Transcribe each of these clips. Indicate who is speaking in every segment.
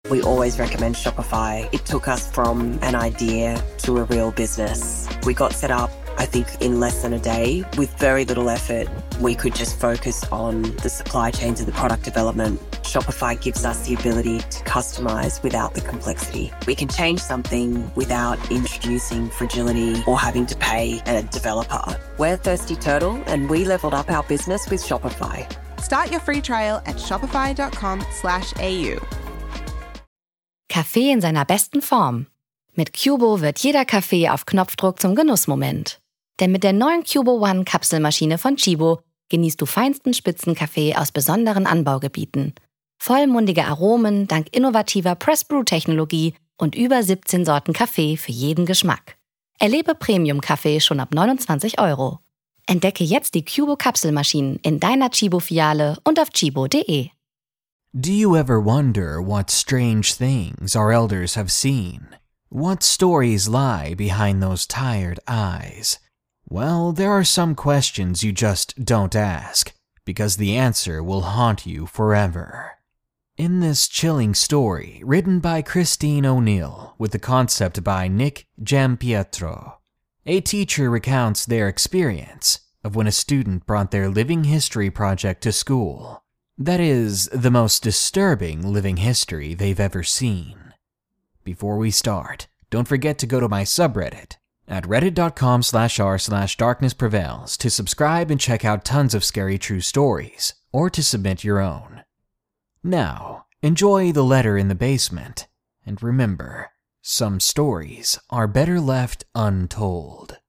Speaker 1: We always recommend Shopify. It took us from an idea to a real business. We got set up, I think, in less than a day. With very little effort, we could just focus on the supply chains and the product development. Shopify gives us the ability to customize without the complexity. We can change something without introducing fragility or having to pay a developer. We're Thirsty Turtle, and we leveled up our business with Shopify.
Speaker 2: Start your free trial at shopify.com/au.
Speaker 3: Kaffee in seiner besten Form. Mit Cubo wird jeder Kaffee auf Knopfdruck zum Genussmoment. Denn mit der neuen Cubo One Kapselmaschine von Chibo genießt du feinsten Spitzenkaffee aus besonderen Anbaugebieten. Vollmundige Aromen dank innovativer Press-Brew-Technologie und über 17 Sorten Kaffee für jeden Geschmack. Erlebe Premium-Kaffee schon ab 29 €. Entdecke jetzt die Cubo Kapselmaschinen in deiner Chibo-Filiale und auf chibo.de.
Speaker 4: Do you ever wonder what strange things our elders have seen? What stories lie behind those tired eyes? Well, there are some questions you just don't ask, because the answer will haunt you forever. In this chilling story, written by Christine O'Neill, with the concept by Nick Giampietro, a teacher recounts their experience of when a student brought their living history project to school. That is, the most disturbing living history they've ever seen. Before we start, don't forget to go to my subreddit at reddit.com/r/darknessprevails to subscribe and check out tons of scary true stories, or to submit your own. Now, enjoy the letter in the basement, and remember, some stories are better left untold.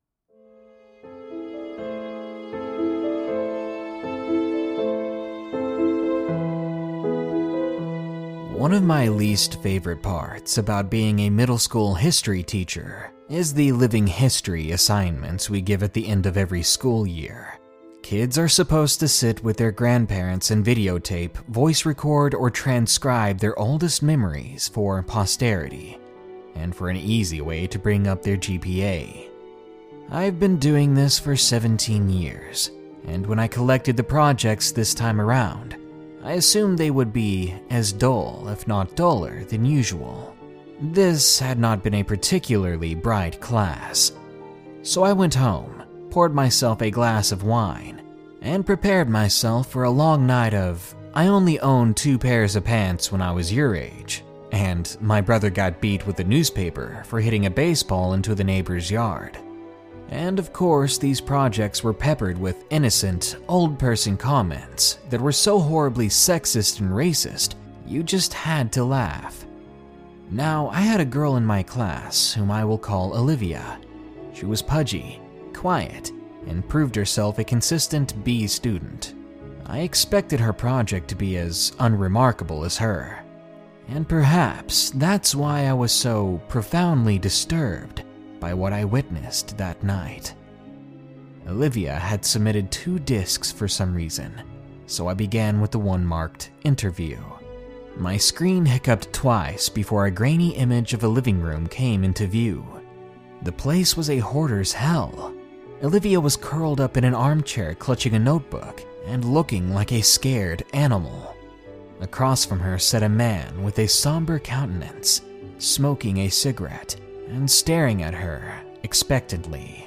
Speaker 4: One of my least favorite parts about being a middle school history teacher is the living history assignments we give at the end of every school year. Kids are supposed to sit with their grandparents and videotape, voice record, or transcribe their oldest memories for posterity, and for an easy way to bring up their GPA. I've been doing this for 17 years, and when I collected the projects this time around, I assumed they would be as dull, if not duller, than usual. This had not been a particularly bright class. So I went home, poured myself a glass of wine, and prepared myself for a long night of, I only owned 2 pairs of pants when I was your age, and my brother got beat with a newspaper for hitting a baseball into the neighbor's yard. And of course, these projects were peppered with innocent, old person comments that were so horribly sexist and racist, you just had to laugh. Now, I had a girl in my class whom I will call Olivia. She was pudgy, quiet, and proved herself a consistent B student. I expected her project to be as unremarkable as her. And perhaps that's why I was so profoundly disturbed by what I witnessed that night. Olivia had submitted 2 discs for some reason, so I began with the one marked Interview. My screen hiccuped twice before a grainy image of a living room came into view. The place was a hoarder's hell. Olivia was curled up in an armchair clutching a notebook and looking like a scared animal. Across from her sat a man with a somber countenance, smoking a cigarette and staring at her expectantly.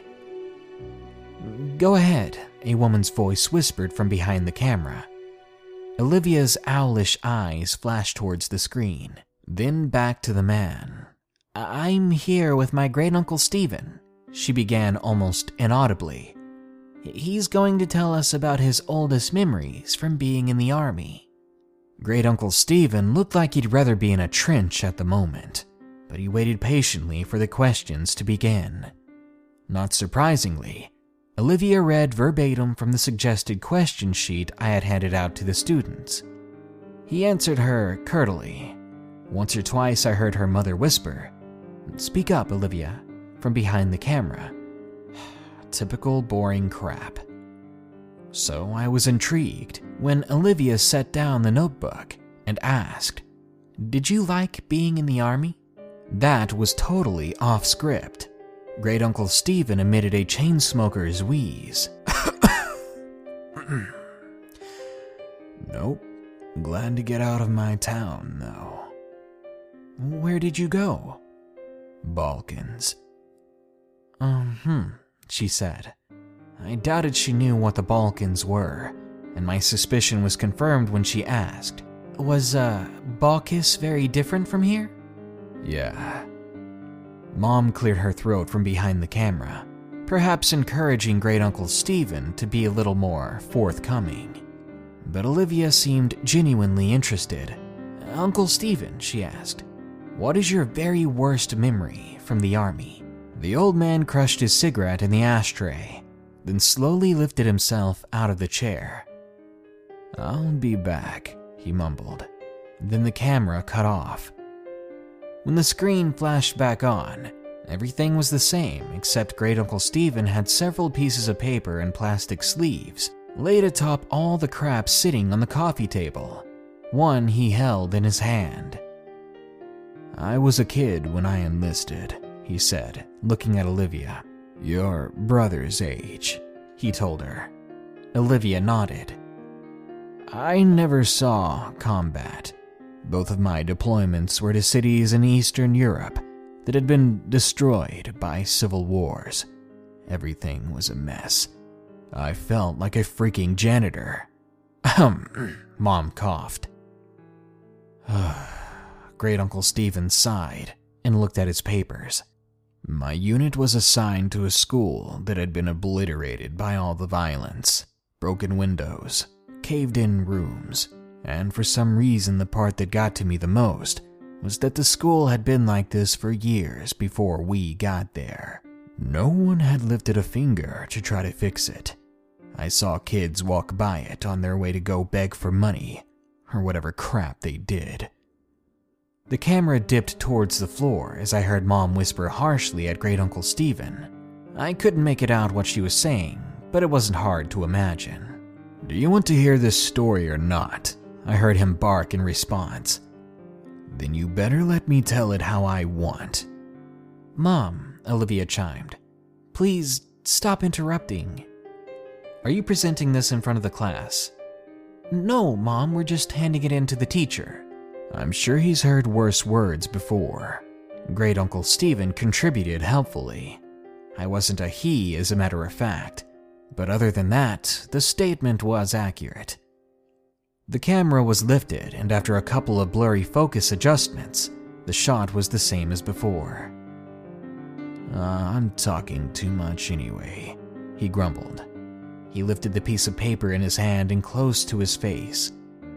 Speaker 4: "Go ahead," a woman's voice whispered from behind the camera. Olivia's owlish eyes flashed towards the screen, then back to the man. "I'm here with my great-uncle Stephen," she began almost inaudibly. "He's going to tell us about his oldest memories from being in the army." Great-uncle Stephen looked like he'd rather be in a trench at the moment, but he waited patiently for the questions to begin. Not surprisingly, Olivia read verbatim from the suggested question sheet I had handed out to the students. He answered her curtly. Once or twice I heard her mother whisper, "Speak up, Olivia," from behind the camera. Typical boring crap. So I was intrigued when Olivia set down the notebook and asked, "Did you like being in the army?" That was totally off script. Great Uncle Stephen emitted a chain smoker's wheeze. "Nope. Glad to get out of my town, though." Where did you go? Balkans. She said. I doubted she knew what the Balkans were, and my suspicion was confirmed when she asked, Was, Balkis very different from here? Yeah. Mom cleared her throat from behind the camera, perhaps encouraging Great Uncle Stephen to be a little more forthcoming. But Olivia seemed genuinely interested. Uncle Stephen, she asked, what is your very worst memory from the army? The old man crushed his cigarette in the ashtray, then slowly lifted himself out of the chair. I'll be back, he mumbled. Then the camera cut off. When the screen flashed back on, everything was the same except Great Uncle Stephen had several pieces of paper and plastic sleeves laid atop all the crap sitting on the coffee table. One he held in his hand. I was a kid when I enlisted, he said, looking at Olivia. Your brother's age, he told her. Olivia nodded. I never saw combat. Both of my deployments were to cities in Eastern Europe that had been destroyed by civil wars. Everything was a mess. I felt like a freaking janitor. Mom coughed. Great Uncle Stephen sighed and looked at his papers. My unit was assigned to a school that had been obliterated by all the violence, broken windows, caved-in rooms, and for some reason the part that got to me the most was that the school had been like this for years before we got there. No one had lifted a finger to try to fix it. I saw kids walk by it on their way to go beg for money, or whatever crap they did. The camera dipped towards the floor as I heard Mom whisper harshly at Great Uncle Stephen. I couldn't make it out what she was saying, but it wasn't hard to imagine. Do you want to hear this story or not? I heard him bark in response. Then you better let me tell it how I want. Mom, Olivia chimed. Please stop interrupting. Are you presenting this in front of the class? No, Mom, we're just handing it in to the teacher. I'm sure he's heard worse words before. Great Uncle Stephen contributed helpfully. I wasn't a he, as a matter of fact, but other than that, the statement was accurate. The camera was lifted, and after a couple of blurry focus adjustments, the shot was the same as before. I'm talking too much anyway, he grumbled. He lifted the piece of paper in his hand and close to his face.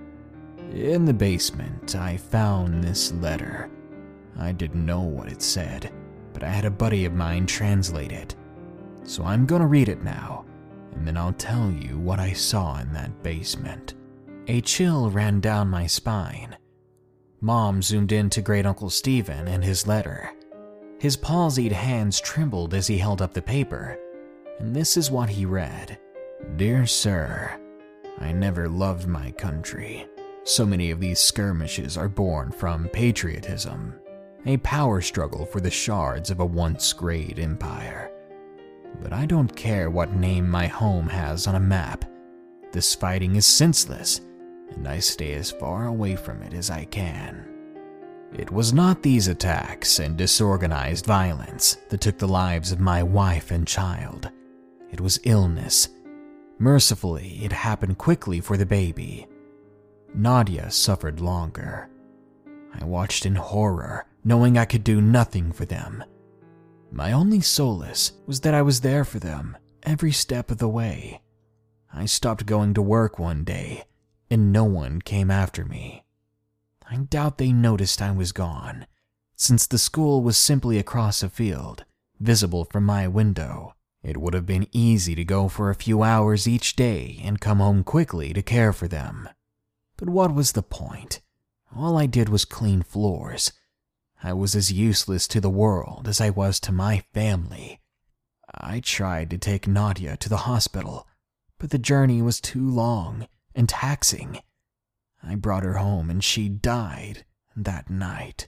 Speaker 4: In the basement, I found this letter. I didn't know what it said, but I had a buddy of mine translate it. So I'm gonna read it now, and then I'll tell you what I saw in that basement. A chill ran down my spine. Mom zoomed in to Great Uncle Stephen and his letter. His palsied hands trembled as he held up the paper, and this is what he read. Dear Sir, I never loved my country. So many of these skirmishes are born from patriotism, a power struggle for the shards of a once great empire. But I don't care what name my home has on a map. This fighting is senseless, and I stay as far away from it as I can. It was not these attacks and disorganized violence that took the lives of my wife and child. It was illness. Mercifully, it happened quickly for the baby. Nadia suffered longer. I watched in horror, knowing I could do nothing for them. My only solace was that I was there for them every step of the way. I stopped going to work one day, and no one came after me. I doubt they noticed I was gone, since the school was simply across a field, visible from my window. It would have been easy to go for a few hours each day and come home quickly to care for them. But what was the point? All I did was clean floors. I was as useless to the world as I was to my family. I tried to take Nadia to the hospital, but the journey was too long and taxing. I brought her home and she died that night.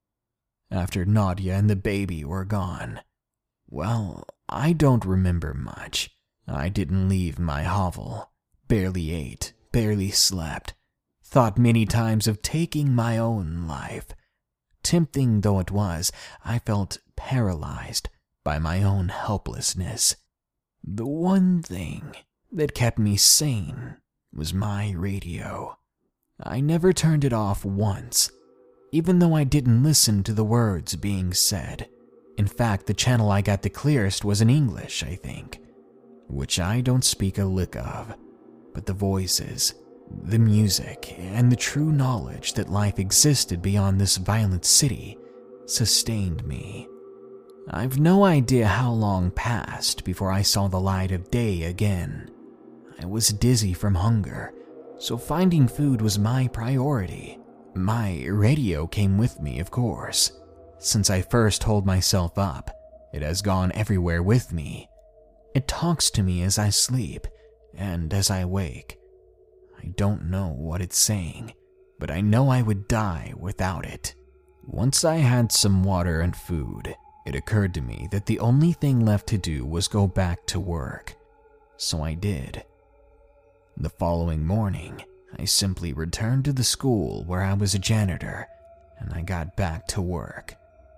Speaker 4: After Nadia and the baby were gone, well, I don't remember much. I didn't leave my hovel, barely ate, barely slept, thought many times of taking my own life. tempting though it was, I felt paralyzed by my own helplessness. The one thing that kept me sane was my radio. I never turned it off once, even though I didn't listen to the words being said. In fact, the channel I got the clearest was in English, I think, which I don't speak a lick of. But the voices, the music, and the true knowledge that life existed beyond this violent city sustained me. I've no idea how long passed before I saw the light of day again. I was dizzy from hunger, so finding food was my priority. My radio came with me, of course. Since I first holed myself up, it has gone everywhere with me. It talks to me as I sleep and as I wake. I don't know what it's saying, but I know I would die without it. Once I had some water and food, it occurred to me that the only thing left to do was go back to work. So I did. The following morning, I simply returned to the school where I was a janitor, and I got back to work.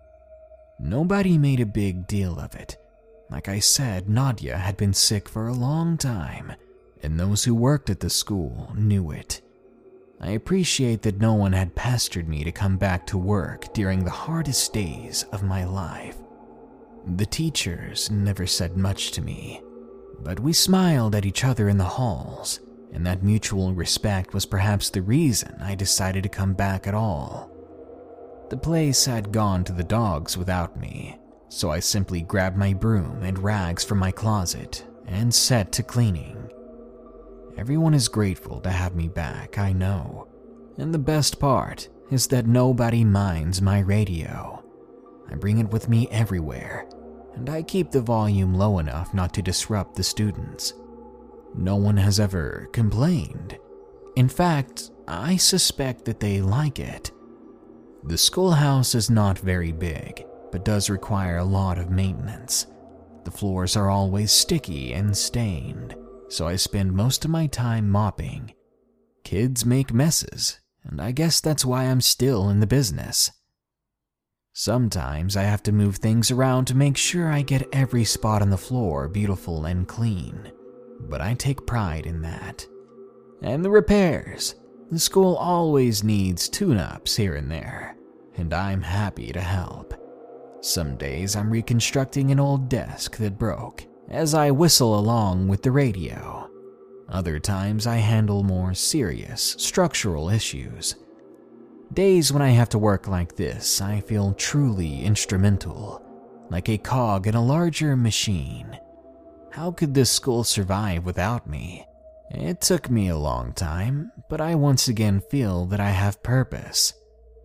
Speaker 4: Nobody made a big deal of it. Like I said, Nadia had been sick for a long time, and those who worked at the school knew it. I appreciate that no one had pestered me to come back to work during the hardest days of my life. The teachers never said much to me, but we smiled at each other in the halls, and that mutual respect was perhaps the reason I decided to come back at all. The place had gone to the dogs without me, so I simply grabbed my broom and rags from my closet and set to cleaning. Everyone is grateful to have me back, I know. And the best part is that nobody minds my radio. I bring it with me everywhere, and I keep the volume low enough not to disrupt the students. No one has ever complained. In fact, I suspect that they like it. The schoolhouse is not very big, but does require a lot of maintenance. The floors are always sticky and stained, so I spend most of my time mopping. Kids make messes, and I guess that's why I'm still in the business. Sometimes I have to move things around to make sure I get every spot on the floor beautiful and clean, but I take pride in that. And the repairs. The school always needs tune-ups here and there, and I'm happy to help. Some days I'm reconstructing an old desk that broke as I whistle along with the radio. Other times I handle more serious structural issues. Days when I have to work like this, I feel truly instrumental, like a cog in a larger machine. How could this school survive without me? It took me a long time, but I once again feel that I have purpose.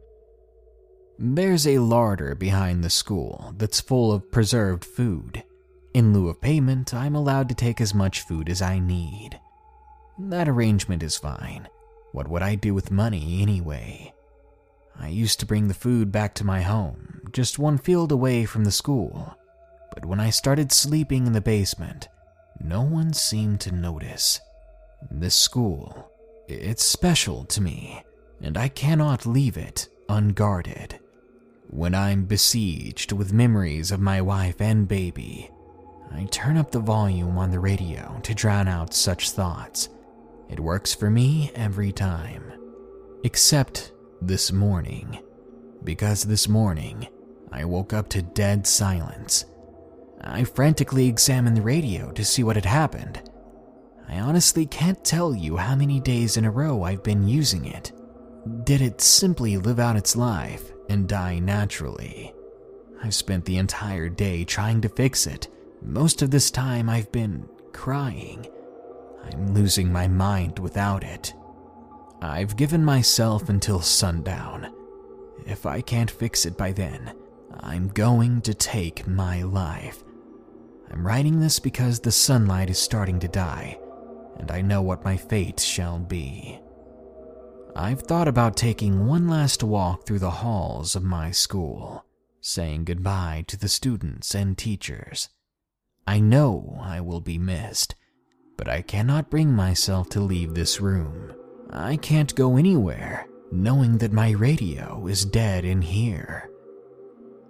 Speaker 4: There's a larder behind the school that's full of preserved food. In lieu of payment, I'm allowed to take as much food as I need. That arrangement is fine. What would I do with money anyway? I used to bring the food back to my home, just one field away from the school. But when I started sleeping in the basement, no one seemed to notice. This school, it's special to me, and I cannot leave it unguarded. When I'm besieged with memories of my wife and baby, I turn up the volume on the radio to drown out such thoughts. It works for me every time. Except this morning. Because this morning, I woke up to dead silence. I frantically examined the radio to see what had happened. I honestly can't tell you how many days in a row I've been using it. Did it simply live out its life and die naturally? I've spent the entire day trying to fix it. Most of this time I've been crying. I'm losing my mind without it. I've given myself until sundown. If I can't fix it by then, I'm going to take my life. I'm writing this because the sunlight is starting to die, and I know what my fate shall be. I've thought about taking one last walk through the halls of my school, saying goodbye to the students and teachers. I know I will be missed, but I cannot bring myself to leave this room. I can't go anywhere, knowing that my radio is dead in here.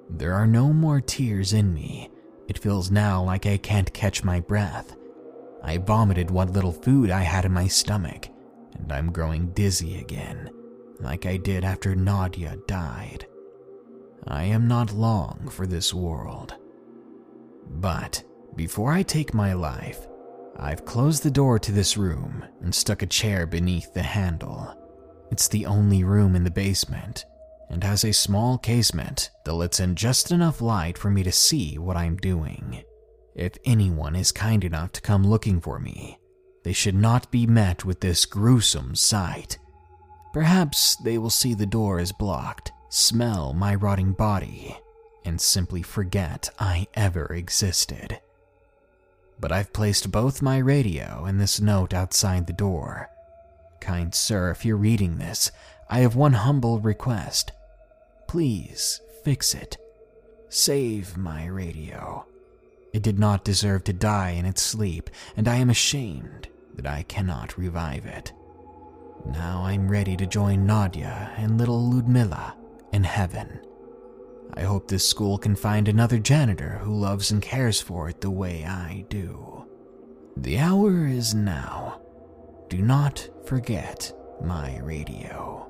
Speaker 4: There are no more tears in me. It feels now like I can't catch my breath. I vomited what little food I had in my stomach, and I'm growing dizzy again, like I did after Nadia died. I am not long for this world. But before I take my life, I've closed the door to this room and stuck a chair beneath the handle. It's the only room in the basement, and has a small casement that lets in just enough light for me to see what I'm doing. If anyone is kind enough to come looking for me, they should not be met with this gruesome sight. Perhaps they will see the door is blocked, smell my rotting body, and simply forget I ever existed. But I've placed both my radio and this note outside the door. Kind sir, if you're reading this, I have one humble request. Please fix it. Save my radio. It did not deserve to die in its sleep, and I am ashamed that I cannot revive it. Now I'm ready to join Nadia and little Ludmilla in heaven. I hope this school can find another janitor who loves and cares for it the way I do. The hour is now. Do not forget my radio.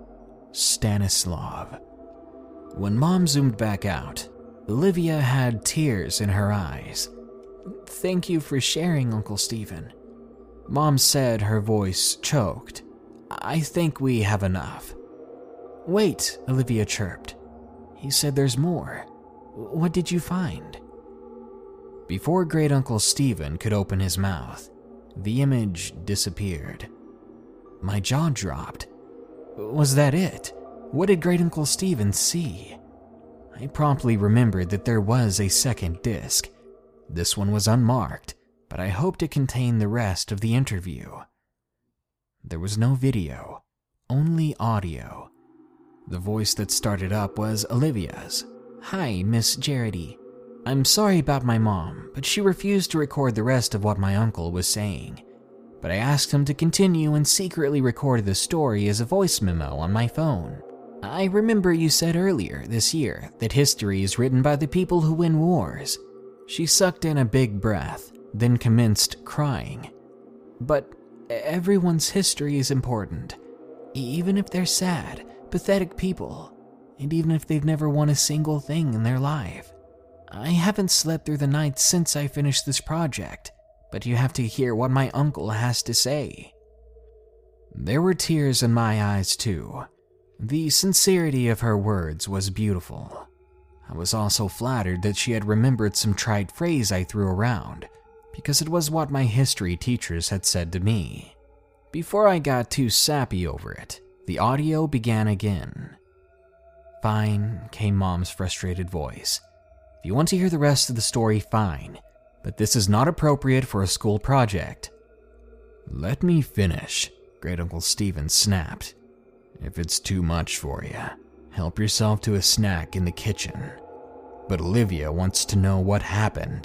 Speaker 4: Stanislav. When Mom zoomed back out, Olivia had tears in her eyes. Thank you for sharing, Uncle Stephen. Mom said, her voice choked. I think we have enough. Wait, Olivia chirped. He said there's more. What did you find? Before Great Uncle Stephen could open his mouth, the image disappeared. My jaw dropped. Was that it? What did Great Uncle Stephen see? I promptly remembered that there was a second disc. This one was unmarked, but I hoped it contained the rest of the interview. There was no video, only audio. The voice that started up was Olivia's. Hi, Miss Jarity. I'm sorry about my mom, but she refused to record the rest of what my uncle was saying. But I asked him to continue and secretly recorded the story as a voice memo on my phone. I remember you said earlier this year that history is written by the people who win wars. She sucked in a big breath, then commenced crying. But everyone's history is important, even if they're sad, pathetic people, and even if they've never won a single thing in their life. I haven't slept through the night since I finished this project, but you have to hear what my uncle has to say. There were tears in my eyes too. The sincerity of her words was beautiful. I was also flattered that she had remembered some trite phrase I threw around, because it was what my history teachers had said to me. Before I got too sappy over it, the audio began again. Fine, came Mom's frustrated voice. If you want to hear the rest of the story, fine, but this is not appropriate for a school project. Let me finish, Great Uncle Stephen snapped. If it's too much for you, help yourself to a snack in the kitchen. But Olivia wants to know what happened.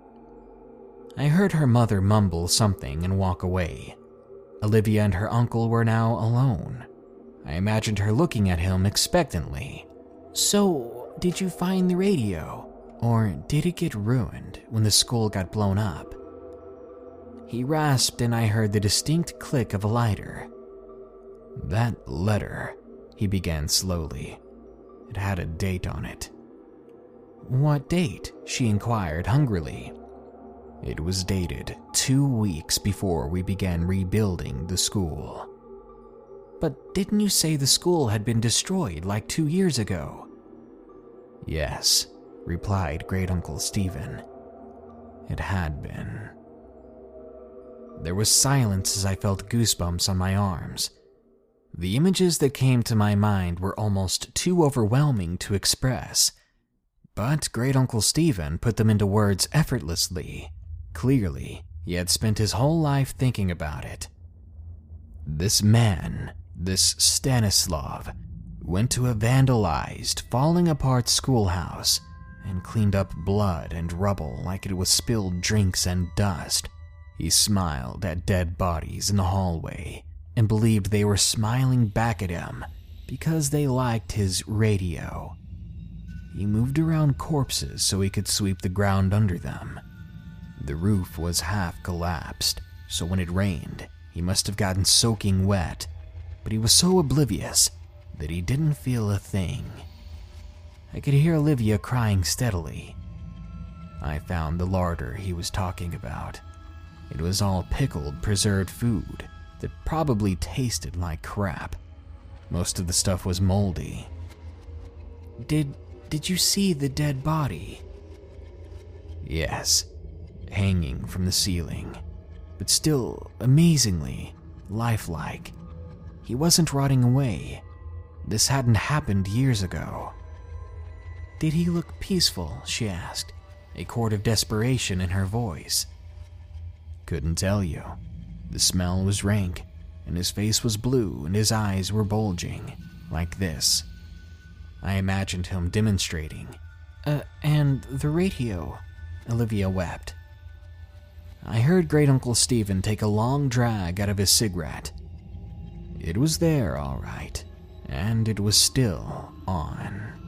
Speaker 4: I heard her mother mumble something and walk away. Olivia and her uncle were now alone. I imagined her looking at him expectantly. So, did you find the radio? Or did it get ruined when the school got blown up? He rasped and I heard the distinct click of a lighter. That letter, he began slowly. It had a date on it. What date? She inquired hungrily. It was dated 2 weeks before we began rebuilding the school. But didn't you say the school had been destroyed like 2 years ago? Yes, replied Great Uncle Stephen. It had been. There was silence as I felt goosebumps on my arms. The images that came to my mind were almost too overwhelming to express, but Great Uncle Stephen put them into words effortlessly. Clearly, he had spent his whole life thinking about it. This man, this Stanislav, went to a vandalized, falling apart schoolhouse and cleaned up blood and rubble like it was spilled drinks and dust. He smiled at dead bodies in the hallway and believed they were smiling back at him because they liked his radio. He moved around corpses so he could sweep the ground under them. The roof was half collapsed, so when it rained, he must have gotten soaking wet, but he was so oblivious that he didn't feel a thing. I could hear Olivia crying steadily. I found the larder he was talking about. It was all pickled, preserved food that probably tasted like crap. Most of the stuff was moldy. Did you see the dead body? Yes, hanging from the ceiling, but still amazingly lifelike. He wasn't rotting away. This hadn't happened years ago. Did he look peaceful? She asked, a chord of desperation in her voice. Couldn't tell you. The smell was rank, and his face was blue and his eyes were bulging, like this. I imagined him demonstrating. And the radio, Olivia wept. I heard Great Uncle Stephen take a long drag out of his cigarette. It was there, all right, and it was still on.